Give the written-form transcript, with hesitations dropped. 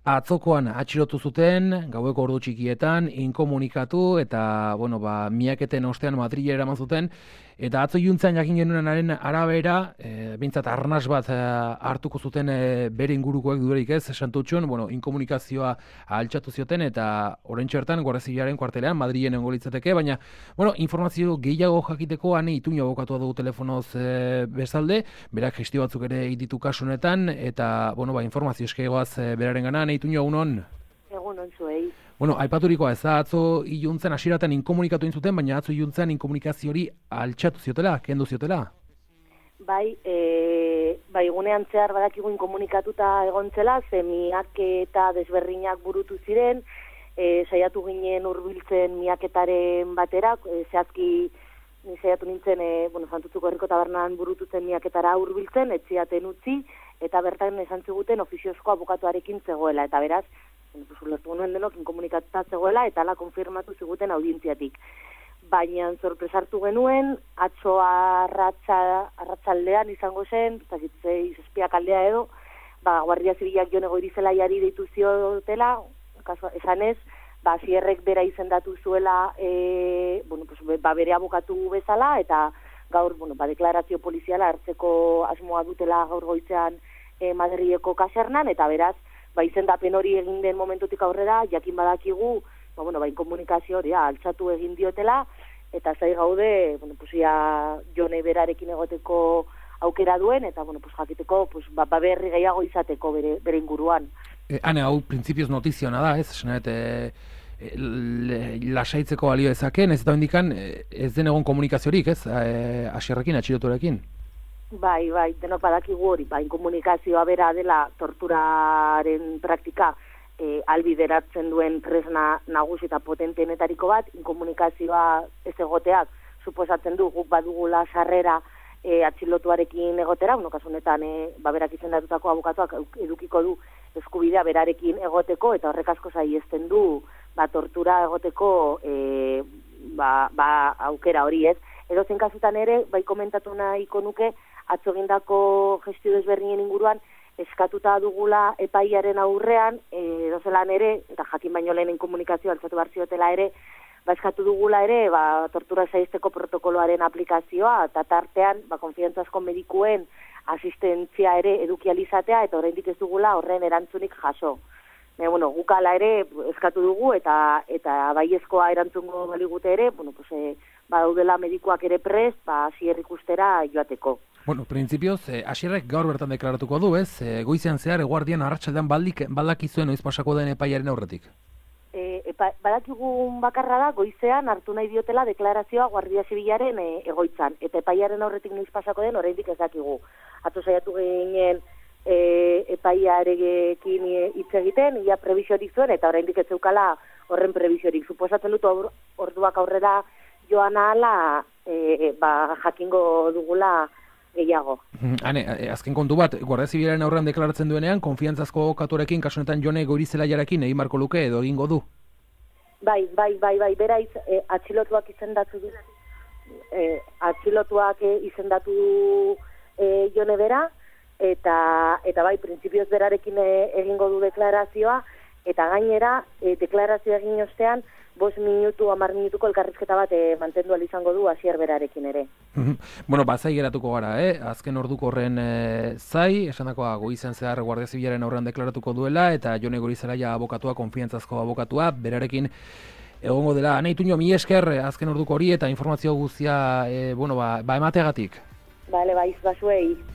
Atzokoan atxilotu zuten, gaueko ordu txikietan, inkomunikatu eta, miaketen ostean Madrilera eraman zuten, eta atzo iluntzean jakin genuenaren arabera, behintzat arnas bat hartuko zuten bere ingurukoek duerik ez, Santutxun, inkomunikazioa altxatu zioten, eta oraintxe bertan Guardia Zibilaren kuartelean, Madrilen egongo litzateke, baina, informazio gehiago jakiteko, ane Ituño abokatua dugu telefonoz bezalde, berak gestio batzuk ere ditu kasu honetan, eta, informazio eskegoaz beraren gana, Ituño, egunon? Egunon zuei. Aipaturikoa ez da, atzo iluntzen hasieratan inkomunikatu zuten, baina atzo iluntzen inkomunikazio hori altxatu ziotela, kendu ziotela? Bai, gunean zehar badakigu inkomunikatuta egontzela, miak eta desberdinak burutu ziren, saiatu ginen hurbiltzen miaketaren batera, zehazki saiatu nintzen, Santutxuko Herriko Tabernan burutu zen miaketara hurbiltzen, etziaten utzi, eta bertan esan ziguten ofiziozko abokatuarekin zegoela, eta beraz, ulertu nuen denok inkomunikatuta zegoela, eta ala konfirmatu ziguten audientziatik. Baina sorpresartu genuen, atzo arratsaldean izango zen, zazpiak aldea edo, Guardia Zibilak Jone Goirizelaiari deitu ziotela, esanez, Asierrek bera izendatu zuela, bere abokatu bezala, eta gaur, deklarazio poliziala hartzeko asmoa dutela gaur goizean Madrileko kasernan, eta beraz, izendapen hori egin den momentutik aurrera, jakin badakigu, inkomunikazio hori altxatu egin diotela, eta zai gaude, Jone berarekin egoteko aukera duen, eta jakiteko berri gehiago izateko bere inguruan. Hane, hau printzipioz notiziona da, ez? Lasaitzeko balio ezaken, ez eta indikan ez den egon komunikaziorik, ez? Asierrekin, atxiloturekin. Bai, denok badakigu hori, inkomunikazioa bera dela torturaren praktika albideratzen duen tresna nagusi eta potenteenetariko bat, inkomunikazioa ez egoteak suposatzen du guk badugula sarrera atxilotuarekin egotera, kasu honetan berak izendatutako abokatuak edukiko du eskubidea berarekin egoteko, eta horrek asko saihiesten du tortura egoteko aukera hori ez. Edozein kasutan ere, komentatu nahiko nuke, atzo egindako gestio desberdinen inguruan, eskatuta dugula epaiaren aurrean, edozelan ere, eta jakin baino lehenen komunikazioa altzatu behar ziotela ere, eskatu dugula ere, tortura saihesteko protokoloaren aplikazioa, eta tartean, konfiantzazko medikuen asistentzia ere edukializatea, eta oraindik ez dugula horren erantzunik jaso. Gukala ere eskatu dugu, eta baiezkoa erantzungo baligute ere, badaudela medikuak ere prest, Asier ikustera joateko. Printzipioz, Asierrek gaur bertan deklaratuko du, ez? Goizean zehar, eguardian arratsaldean baldakizuen noiz pasako den epaiaren aurretik? Badakigun bakarra da, goizean hartu nahi diotela deklarazioa Guardia Zibilaren egoitzan, eta epaiaren aurretik noiz pasako den oraindik ez dakigu. Atzo saiatu ginen epaiarekin hitz egiten, ia prebisiorik zuen, eta oraindik ez zeukala horren prebisiorik. Suposatzen dut orduak aurrera joan ahala jakingo dugula gehiago. Azken kontu bat, Guardia Zibilaren aurrean deklaratzen duenean, konfiantzazko abokatuarekin, kasu honetan Jone Goirizelaiarekin egin marko luke edo egingo du? Bai, beraiz atxilotuak izendatu du. Atxilotuak izendatu Jone bera, eta printzipioz berarekin egingo du deklarazioa, eta gainera, deklarazioa egin ostean, 5 minutu, 10 minutuko elkarrizketa bat mantendu izango du Asier berarekin ere. Zai geratuko gara, azken orduko horren zai, esandakoa goizean zehar Guardia Zibilaren aurrean deklaratuko duela, eta Jone Goirizelaia abokatua, konfiantzazko abokatua, berarekin egongo dela. Ituño, mi esker azken orduko hori eta informazio guztia emateagatik. Bale, baiz, basuei.